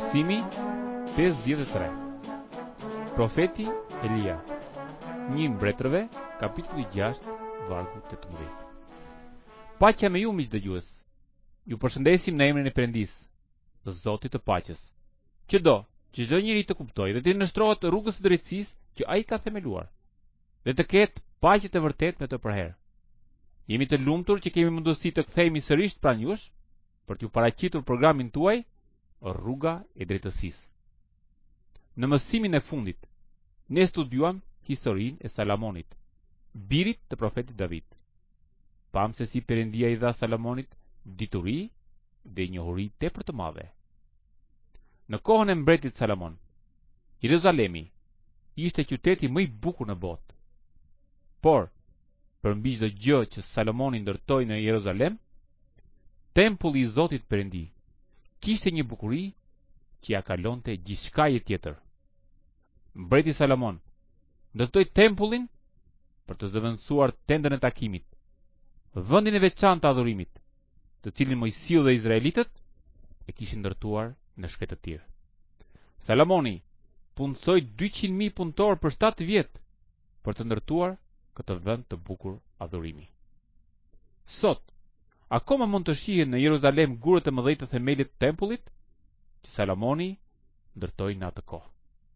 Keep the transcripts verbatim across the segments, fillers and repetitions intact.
Mësimi pesëdhjetë e tre. Profeti Elia. Një mbretërve, kapitulli gjashtë, vargu tetëmbëdhjetë. Paqja me ju, miq dëgjues. Ju përshëndesim në emrin e Perëndis, të Zotit të paqes. Çdo që çdo njeri të kuptojë dhe të nështrohet rrugës së drejtësisë që ai ka themeluar, dhe të ketë paqe të vërtetë me të përherë. Jemi të lumtur që kemi mundësi të kthehemi sërish pranë jush për t'ju paraqitur programin tuaj Rruga e Drejtësisë. Në mësimin e fundit, ne studiuam historinë e Salamonit, birit të profetit David. Pam se si Perëndia i dha Salamonit dituri dhe njohuri tepër të madhe. Në kohën e mbretit Salamon, Jeruzalemi ishte qyteti më i bukur në botë. Por, përmbi çdo gjë që Salomoni ndërtoi në Jeruzalem, tempulli i Zotit Perëndi kishte një bukuri që ja kalonte gjithçkaje tjetër. Mbreti Salomon ndërtoi tempullin për të zëvendësuar tendën e takimit, vendin e veçantë të adhurimit, të cilin Mojsiu dhe izraelitët e kishin ndërtuar në shkretë të tjerë. Salomoni punësoi dyqind mijë punëtor për shtatë vjet për të ndërtuar këtë vend të bukur adhurimi. Sot, akoma mund të shihen në Jeruzalem gurët e mëdhej të themelit të tempullit që Salomoni ndërtoi në atë kohë.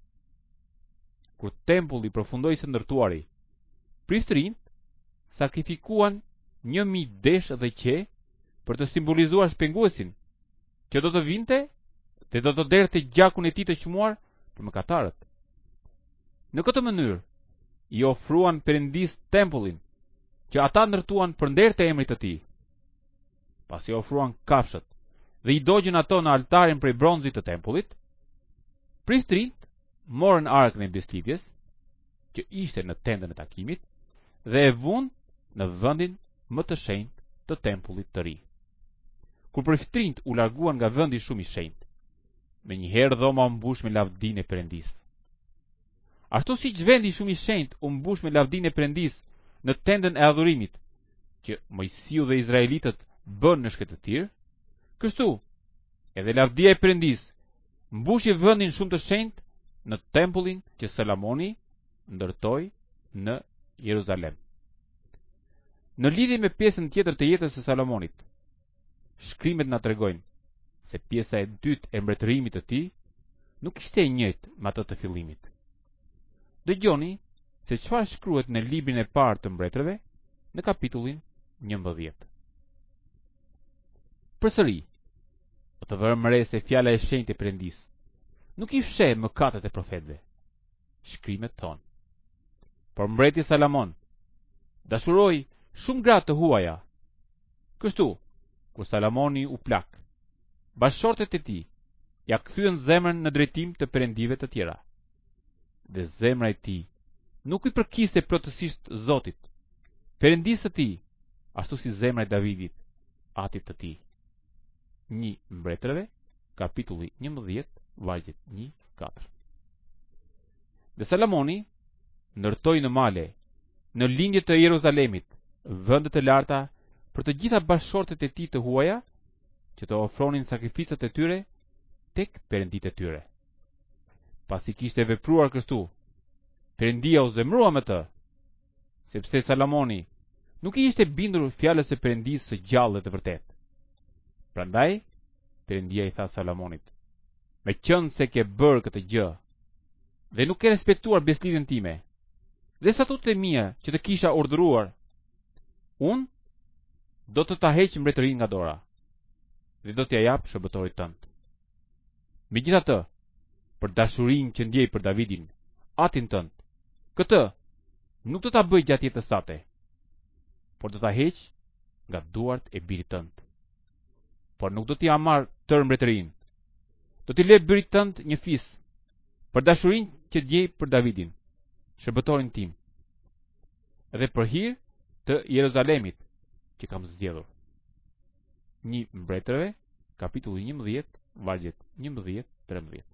Kur tempulli përfundoi së ndërtuari, pristërinjt sakrifikuan një mijë desh dhe qe për të simbolizuar shpenguesin që do të vinte dhe do të derte gjakun e tij të çmuar për mëkatarët. Në këtë mënyrë i ofruan Perëndis tempullin që ata ndërtuan për nder të emrit të tij. Pasi ofruan kafshët dhe i dogjën ato në altarin prej bronzit të tempullit, pristërinjt morën arkën e besëlidhjes që ishte në tendën e takimit dhe e vunë në vendin më të shenjtë të tempullit të ri. Kur pristërinjt u larguan nga vendi shumë i shenjtë, menjëherë dhoma u mbush me lavdinë e Perëndis. Ashtu siç vendi shumë i shenjtë u mbush me lavdinë e Perëndis në tendën e adhurimit që Mojsiu dhe izraelitët bën në shkretë të tjerë, kështu edhe lavdia e Perëndis mbushi vendin shumë të shenjtë në tempullin që Salomoni ndërtoi në Jeruzalem. Në lidhje me pjesën tjetër të jetës së Salomonit, shkrimet na tregojnë se pjesa e dytë e mbretërimit të tij nuk ishte e njëjtë me atë të fillimit. Dëgjoni se çfarë shkruhet në librin e parë të mbretërve në kapitullin njëmbëdhjetë. Përsëri, do të vëmë re se fjala e shenjtë e Perëndis nuk i fsheh mëkatet e profetëve. Shkrimet thonë: por mbreti Salomon dashuroi shumë gra të huaja. Kështu, kur Salomoni u plak, bashortet e tij ja kthyen zemrën në drejtim të perëndive të tjera. Dhe zemra e tij nuk i përkiste plotësisht Zotit, Perëndisë së tij, ashtu si zemra e Davidit, atit të tij. Një mbretërve, kapitulli njëmbëdhjetë, vargjet një katër. Dhe Salomoni ndërtoi në male, në lindje të Jeruzalemit, vende të larta për të gjitha bashortet e tij të huaja, që të ofronin sakrificat e tyre tek perënditë e tyre. Pasi kishte vepruar kështu, Perëndia u zemrua me të, sepse Salomoni nuk i ishte bindur fjalës së Perëndisë së gjallë dhe të vërtetë. Prandaj Perëndia i tha Salomonit: me qënë se ke bërë këtë gjë dhe nuk ke respektuar beslidhjen time dhe statutët e mia që të kisha urdhëruar, unë do të ta heq mbretërinë nga dora dhe do t'ja jap shërbëtorit tënd. Megjithatë, për dashurinë që ndjej për Davidin, atin tënd, këtë nuk do ta bëj gjatë jetës sate, por do ta heq nga duart e birit tënd. Por nuk do t'i marr tërë mbretërinë. Do t'i lë birit tënd një fis për dashurinë që ndjej për Davidin, shërbëtorin tim, dhe për hir të Jeruzalemit që kam zgjedhur. Një mbretërve, kapitulli njëmbëdhjetë, vargjet njëmbëdhjetë trembëdhjetë.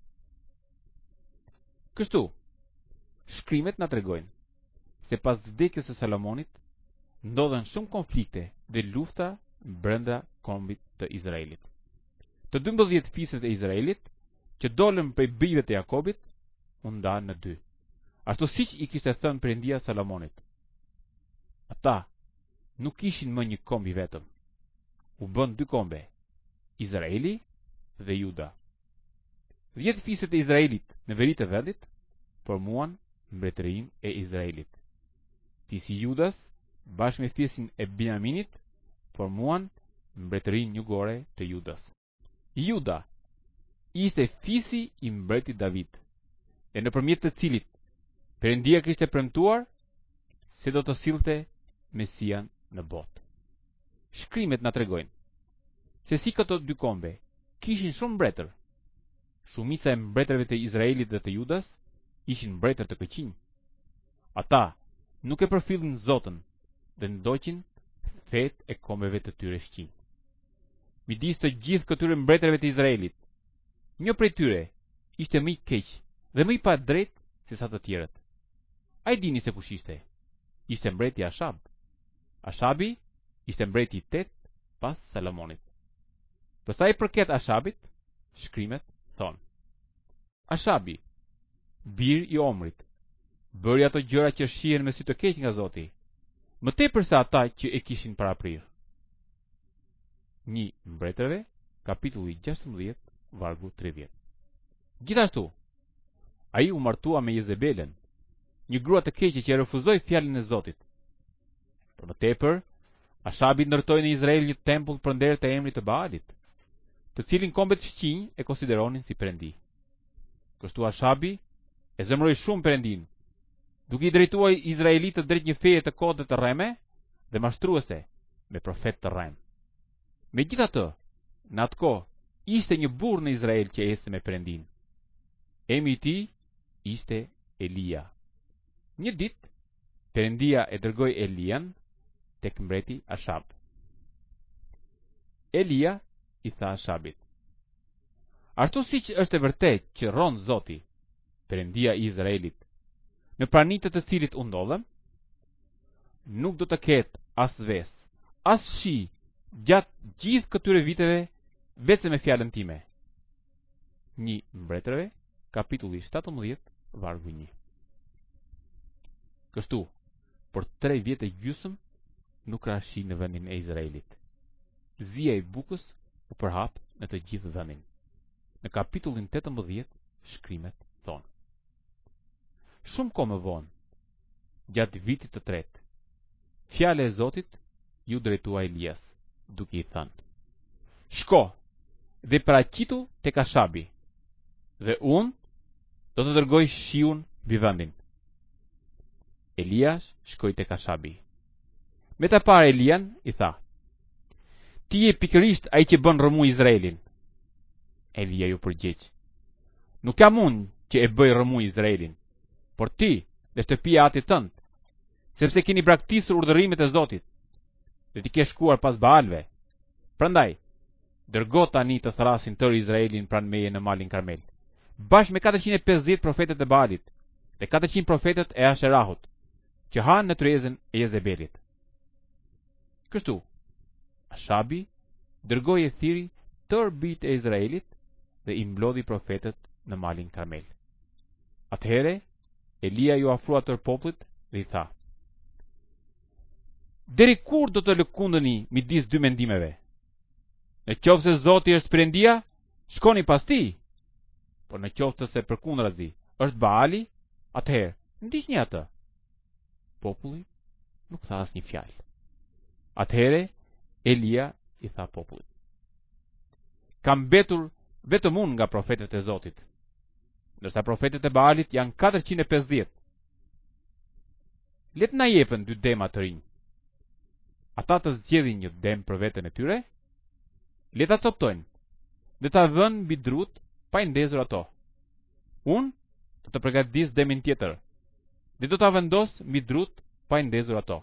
Kështu, shkrimet na tregojnë se pas vdekjes së Salomonit ndodhen shumë konflikte dhe lufta brenda kombit të Izraelit. Të dymbëdhjetë fiset e Izraelit që dolën prej bijve të Jakobit, u nda në dy, ashtu siç i kishte thënë Perëndia Salomonit. Ata nuk kishin më një komb i vetëm, u bën dy kombe, Izraeli dhe Juda. Dhjetë fiset e Izraelit në veri të vendit formuan mbretërinë e Izraelit. Fisi Judas bashkë me fisin e Benjaminit formuan mbretërinë jugore të Judas. Juda ishte fisi i mbretit David, e nëpërmjet të cilit Perëndia kishte premtuar se do të sillte Mesian në botë. Shkrimet na tregojnë se si këto dy kombe kishin shumë mbretër. Shumica e mbretërve të Izraelit dhe të Judas ishin mbretër të këqij. Ata nuk e përfillin Zotën dhe ndoqin fet e kombeve të tyre shqin. Midis të gjithë këtyre mbretërve të Izraelit, një prej tyre ishte më i keq dhe më i pa drejt se sa të tjerët. Ai dini se kush ishte? Ishte mbreti Ashab. Ashabi ishte mbreti i tetë pas Salomonit. Për sa i përket Ashabit, shkrimet thonë: Ashabi, bir i Omrit, bëri ato gjëra që shihen me sy të keq nga Zoti, më tepër se ata që e kishin paraprirë. Një Mbretërve, kapitulli gjashtëmbëdhjetë, vargu tridhjetë. Gjithashtu, ai u martua me Jezebelen, një grua të keqe që refuzoi fjalën e Zotit. Për më tepër, Ashabi ndërtoi në Izrael një tempull përnder të emrit të Baalit, të cilin kombet shqinj e konsideronin si perëndi. Kështu Ashabi e zemroi shumë Perëndin, duke i drejtuar izraelitët drejt një feje të kodët të rreme dhe mashtruese me profet të rrem. Megjithatë, në atë kohë ishte një burr në Izrael që ecte me Perëndin. Emri i tij ishte Elia. Një ditë Perëndia e dërgoi Elian tek mbreti Ashab. Elia i tha Ashabit: Ashtu siç është e vërtetë që rron Zoti, Perëndia i Izraelit, në pranitë të cilit u ndodhem, nuk do të ketë as ves, as shi gjatë gjithë këtyre viteve, vetëm me fjalën time. Një Mbretërve, kapitulli shtatëmbëdhjetë, vargu një. Kështu, për tre vjet e gjysmë nuk ra shi në vendin e Izraelit. Zia i bukës u përhap në të gjithë vendin. Në kapitullin tetëmbëdhjetë, shkrimet thonë: Shumë kohë më vonë, gjatë vitit të tretë, fjala e Zotit ju drejtua Elias, duke i thënë: Shko dhe paraqitu tek Ashabi, dhe unë do të dërgoj shiun mbi vendin. Elias shkoi tek Ashabi. Me ta parë Elian i tha: Ti je pikërisht ai që bën rrëmuj Izraelin. Elia ju përgjigj: Nuk jam unë që e bëj rrëmuj Izraelin, por ti dhe shtëpia atit tënd, sepse keni braktisur urdhërimet e Zotit dhe ti ke shkuar pas Baalve. Prandaj, dërgo tani të thrasin tërë Izraelin pranë meje në malin Karmel, bashkë me katërqind e pesëdhjetë profetët e Baalit dhe katërqind profetët e Asherahut, që hanë në tryezën e Jezebelit. Kështu, Ashabi dërgoi e thiri tërë bijtë e Izraelit dhe i mblodhi profetët në malin Karmel. Atëhere, Elia ju afrua tërë popullit dhe i tha: Deri kur do të lëkundeni midis dy mendimeve? Në qoftë se Zoti është Perëndia, shkoni pas tij. Por në qoftë se përkundrazi është Baali, atëherë ndiqni atë. Populli nuk tha asnjë fjalë. Atëhere Elia i tha popullit: Kam mbetur vetëm unë nga profetët e Zotit, ndërsa profetët e Baalit janë katërqind e pesëdhjetë. Le të na jepen dy dema të rinj. Ata të zgjedhin një dem për veten e tyre, le ta coptojnë dhe ta vënë mbi drut pa i ndezur ato. Unë do të përgatis demin tjetër dhe do ta vendos mbi drut pa i ndezur ato.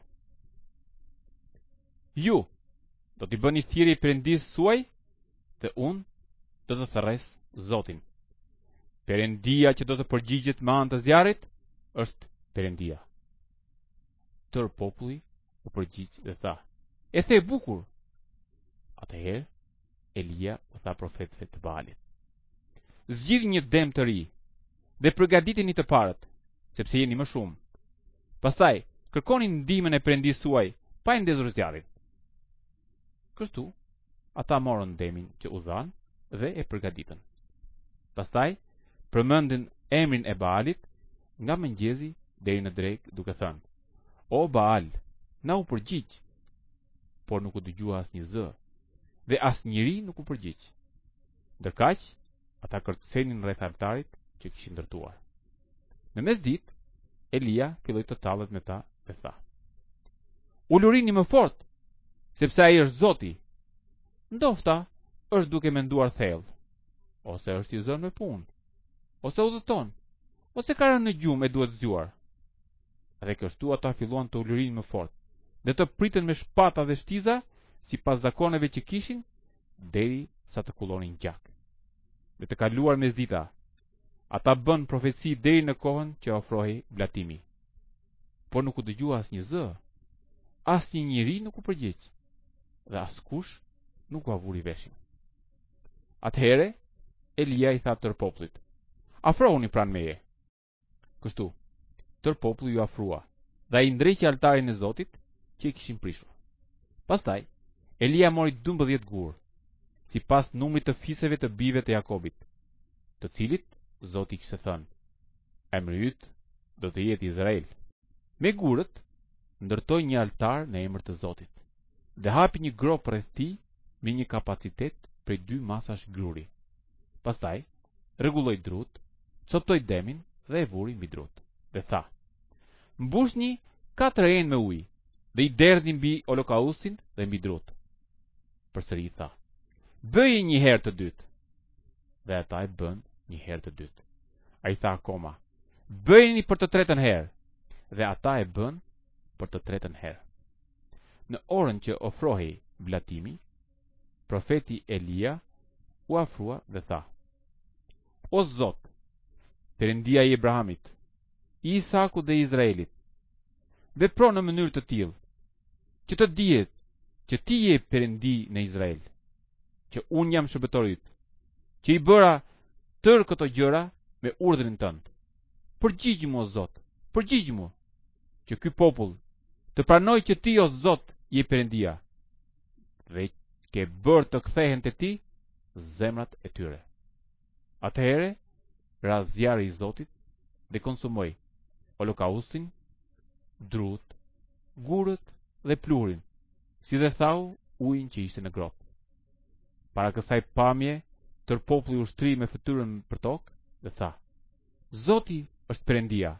Ju do t'i bëni thirrje Perëndisë suaj dhe unë do të therres Zotin. Perëndia që do të përgjigjet me anë të zjarrit është Perëndia. Tërë populli u përgjigj dhe tha: E the bukur. Atëherë Elia u tha profetëve të Baalit: zgjidhni një dëm të ri dhe përgatiteni të parët, sepse jeni më shumë. Pastaj, kërkoni ndihmën e Perëndisë suaj pa e ndezur zjarrin. Kështu, ata morën dëmin që u dhan dhe e përgatitën. Pastaj, përmendën emrin e Baalit nga mëngjesi deri në drekë, duke thënë: O Baal, na u përgjigj. Por nuk u dëgjua asnjë zë, dhe asnjëri nuk u përgjigj. Ndërkaq, ata kërcenin rreth altarit që kishin ndërtuar. Në mesditë, Elia filloi të tallet me ta dhe tha: Ulurini më fort, sepse ai është Zoti. Ndofta është duke menduar thellë, ose është i zënë me punë, ose udhëton, ose ka rënë në gjumë e duhet zgjuar. Dhe kështu ata filluan të ulurin më fort, dhe të pritën me shpata dhe shtiza, sipas zakoneve që kishin, deri sa të kullonin gjak. Dhe të kaluar mesdita, ata bën profeci deri në kohën që ofrohej vlatimi. Por nuk u dëgjua asnjë zë, asnjë njeri nuk u përgjigj, dhe askush nuk u avuri veshin. Atëherë, Elia i tha tër popullit: Afrohuni pranë meje. Kështu, tër populli ju afrua, dhe ai ndreqi altarin e Zotit që i kishin prishur. Pastaj, Elia mori dymbëdhjetë gur, sipas numrit të fiseve të bijve të Jakobit, të cilit Zoti kishte thënë: Emri yt do të jetë Izrael. Me gurët ndërtoi një altar në emër të Zotit dhe hapi një grop rreth tij me një kapacitet prej dy masash gruri. Pastaj rregulloi drut, coptoi demin dhe e vuri mbi drut dhe tha: Mbushni katër enë me ujë dhe i derdhni mbi holokaustin dhe mbi drut. Përsëri tha: Bëje një herë të dytë. Dhe ata e bën një herë të dytë. Ai tha akoma: Bëjeni për të tretën herë. Dhe ata e bën për të tretën herë. Në orën që ofrohej vlatimi, profeti Elia u afrua dhe tha: O Zot, Perëndia i Abrahamit, i Isakut dhe i Izraelit, vepro në mënyrë të tillë që të dihet që ti je Perëndi në Izrael, që unë jam shërbëtori yt, që i bëra tërë këto gjëra me urdhrin tënd. Përgjigj-mu, o Zot, përgjigj-mu, që ky popull të pranojë që ti, o Zot, je Perëndia, dhe ke bërë të kthehen te ti zemrat e tyre. Atëherë, ra zjarri i Zotit dhe konsumoi holokaustin, drut, gurët dhe pluhurin, si dhe thau ujin që ishte në grop. Para kësaj pamje, tër populli u shtri me fytyrën për tokë dhe tha: Zoti është Perëndia.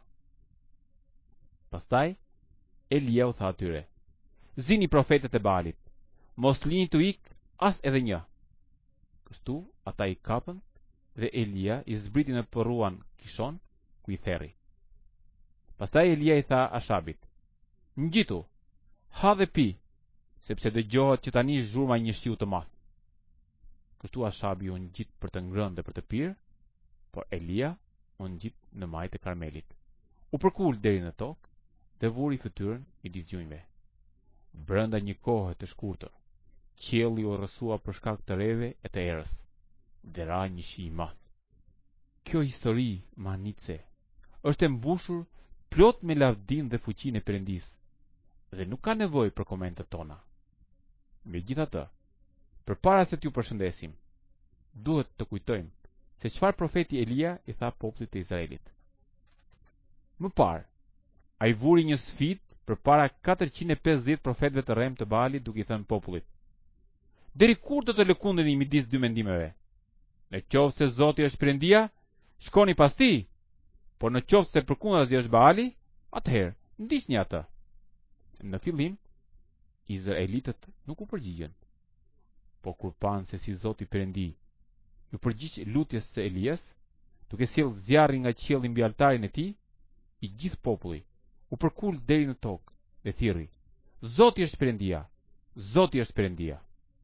Pastaj Elia u tha atyre: Zini profetët e Baalit, mos lini të ik as edhe një. Kështu ata i kapën dhe Elia i zbriti në përruan Kishon, ku i therri. Pastaj Elia i tha Ashabit: Ngjitu, ha dhe pi, sepse dëgjohet që tani zhurma një shiu të madh. Kështu Ashabi u ngjit për të ngrënë dhe për të pirë, por Elia u ngjit në majtë e Karmelit. U përkul deri në tokë dhe vuri fytyrën i digjunjve. Brenda një kohe të shkurtër, qielli u rrësua për shkak të rreve e të erës, dhe ra një shi i madh. Kjo histori manitse është e mbushur plot me lavdin dhe fuqinë e Perëndisë, dhe nuk ka nevojë për komentet tona. Megjithatë, përpara se t'ju përshëndesim, duhet të kujtojmë se çfarë profeti Elia i tha popullit të Izraelit. Më parë, ai vuri një sfidë përpara katërqind e pesëdhjetë profetëve të rrem të Baalit, duke i thënë popullit: Deri kur do të lëkundeni midis dy mendimeve? Në qoftë se Zoti është Perëndia, shkoni pas tij, por në qoftë se përkundazi është Baali, atëherë ndiqni atë. Në fillim, izraelitët nuk u përgjigjen, por kur panë se si Zoti Perëndi u përgjigj lutjes së Elias, duke sjellë zjarri nga qielli mbi altarin e tij, i gjithë populli u përkul deri në tokë dhe thirrri: Zoti është Perëndia, Zoti është Perëndia.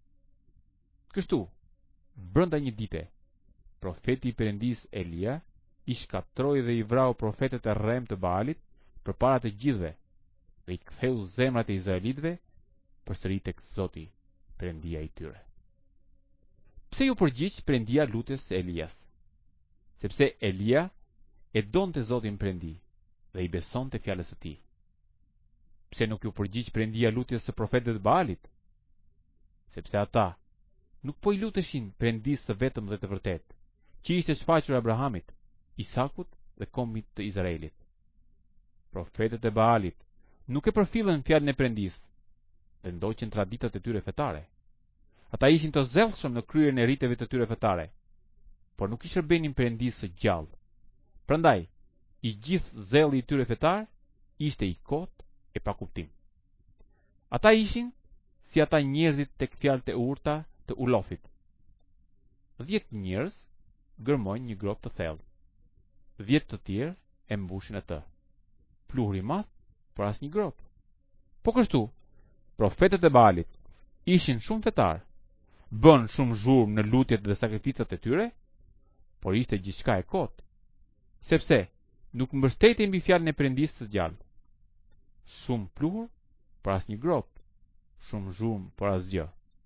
Kështu, brenda një dite, profeti i Perëndisë Elia i shkatroi dhe i vrau profetët e rrem të Baalit përpara të gjithëve dhe i ktheu zemrat e izraelitëve përsëri tek Zoti, Perëndia i tyre. Pse ju përgjigj Perëndia lutjes së Elias? sepse Elia e donte Zotin Perëndi dhe i besonte fjalës së tij. Pse nuk ju përgjigj Perëndia lutjes së profetëve të Baalit? Sepse ata nuk po i luteshin Perëndisë së vetëm dhe të vërtetë, që ishte shfaqur Abrahamit, Isakut dhe kombit të Izraelit. Profetët e Baalit nuk e përfillën fjalën e Perëndisë dhe ndoqën traditat e tyre fetare. Ata ishin të zellshëm në kryerjen e riteve të tyre fetare, por nuk i shërbenin Perëndisë së gjallë. Prandaj, i gjithë zelli i tyre fetar ishte i kotë e pa kuptim. Ata ishin si ata njerëzit tek fjalët e urta të Ulofit. Dhjetë njerëz gërmojnë një grop të thellë. Dhjetë të tjerë e mbushin atë. Pluhuri i madh për asnjë grop. Po kështu, profetët e Baalit ishin shumë fetar, bën shumë zhurmë në lutjet dhe sakrificat e tyre, por ishte gjithçka e kotë, sepse nuk mbështeten mbi fjalën e Perëndisë së gjallë. Shumë pluhur për asnjë grop, shumë zhurmë për asgjë.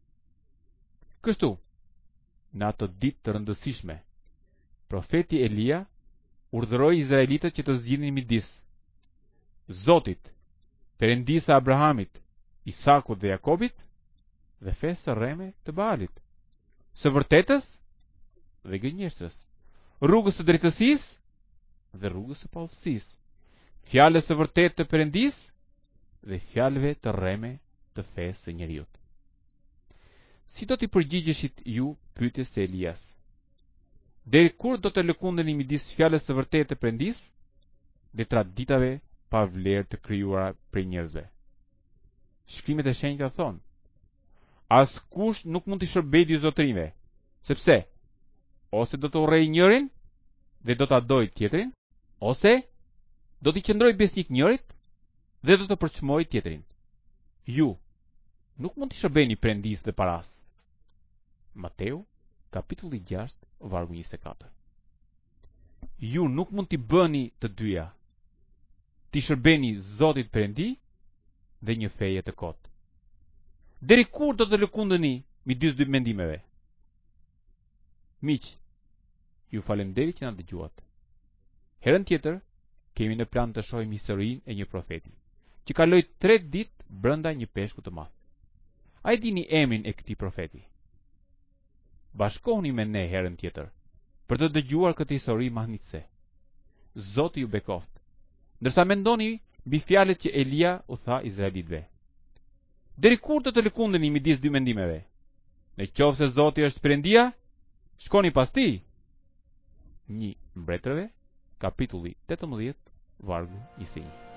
Kështu, në atë ditë të rëndësishme, profeti Elia urdhëroi izraelitët që të zgjidhnin midis Zotit, Perëndisë së Abrahamit, Isakut dhe Jakobit, dhe fesë së rreme të Baalit, së vërtetës dhe gënjeshtërës, rrugës së drejtësisë dhe rrugës së paullësisë, fjalës së vërtetë të Perëndisë dhe fjalëve të rreme të fesë së njerëzit. Si do t'i përgjigjeshit ju pyetjes së Elias? Deri kur do të lëkundeni midis fjalës së vërtetë të Perëndisë dhe traditave pa vlerë të krijuara prej njerëzve? Shkrimet e shenjta thonë: askush nuk mund të shërbejë dy zotërinjve, sepse ose do të urrejë njërin dhe do ta dojë tjetrin, ose do t'i qëndrojë besnik njërit dhe do të përçmojë tjetrin. Ju nuk mund të shërbejeni Perëndisë dhe paras. Mateu, kapitulli gjashtë, vargu njëzet e katër. Ju nuk mund t'i bëni të dyja, t'i shërbeni Zotit Perëndi dhe një feje të kotë. Deri kur do të lëkundeni midis dy mendimeve? Miq, ju falenderoj që na dëgjuat. Herën tjetër kemi në plan të shohim historinë e një profeti që kaloi tre ditë brenda një peshku të madh. A e dini emrin e këtij profeti? Bashkohuni me ne herën tjetër për të dëgjuar këtë histori mahnitse. Zoti ju bekoft. Ndërsa mendoni mbi fjalët që Elia u tha izraelitëve. Deri kur do të lëkundeni midis dy mendimeve? Në qoftë se Zoti është Perëndia, shkoni pas tij. Një Mbretëreve, kapitulli tetëmbëdhjetë, vargu njëzet e një.